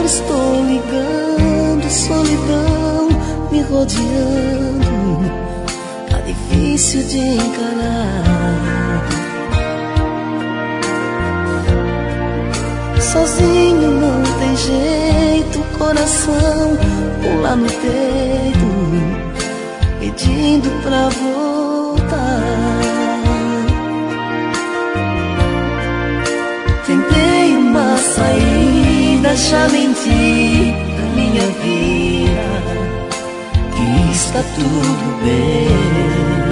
estou ligando, solidão me rodeando, tá difícil de encarar. Sozinho não tem jeito, coração pula no peito, pedindo pra voltar. Tentei uma saída, já menti na minha vida que está tudo bem.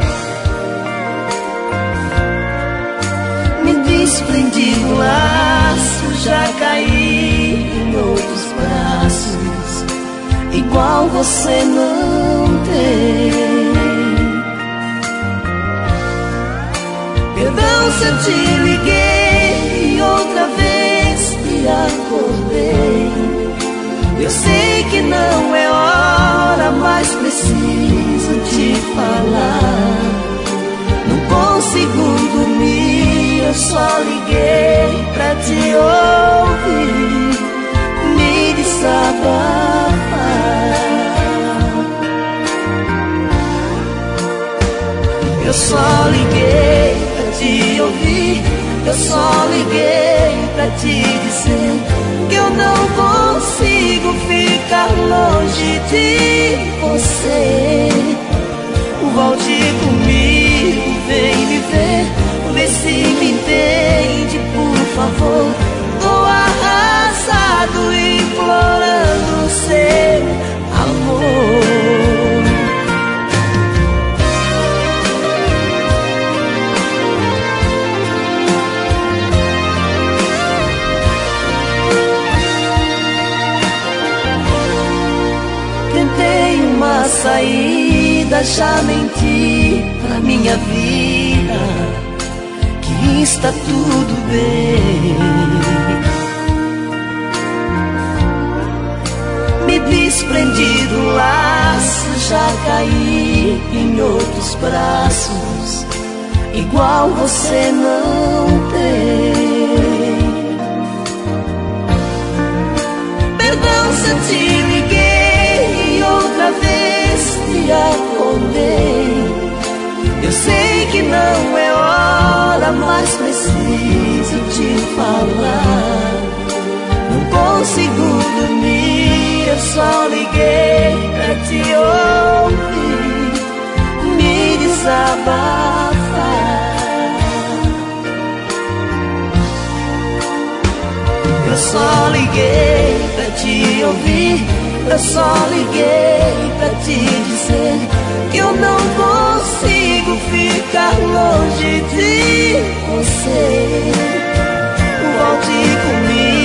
Me desprendi do laço, já caí em outros braços, igual você não tem. Perdão se eu te liguei e outra vez me acordei. Eu sei que não é hora, mas preciso te falar. Não consigo dormir, eu só liguei pra te ouvir, me desabafar. Eu só liguei pra te ouvir, eu só liguei pra te dizer que eu não consigo ficar longe de você. Volte comigo, vem me ver, vê se me entende, por favor. Tô arrasado, implorando seu amor. Tentei uma saída, já menti pra minha vida que está tudo bem. Me desprendi do laço, já caí em outros braços, igual você não tem. Perdão se eu te liguei e outra vez me acordei. Eu sei que não é hora, mas preciso te falar. Não consigo dormir, eu só liguei pra te ouvir, me desabafar. Eu só liguei pra te ouvir, eu só liguei pra te dizer que eu não consigo ficar longe de você. Volte comigo,